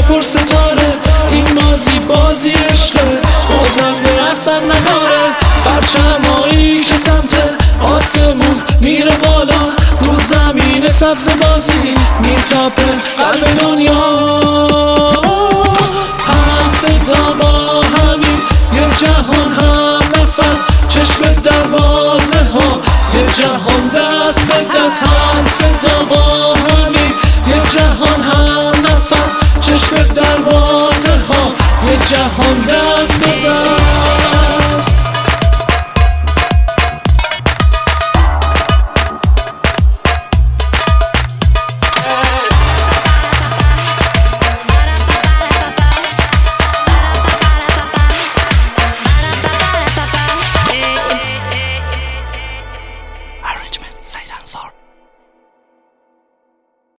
پر ستاره، این بازی عشقه، بازنده اصلا نداره. پرچمایی که سمت آسمون میره بالا، رو زمین سبز بازی میتپه قلب دنیا. هم صدا با همین یه جهان، هم نفس چشم دروازه ها، یه جهان دست به دست. هم صدا با همین یه جهان، هم نفس چشم دروازه ها، یه جهان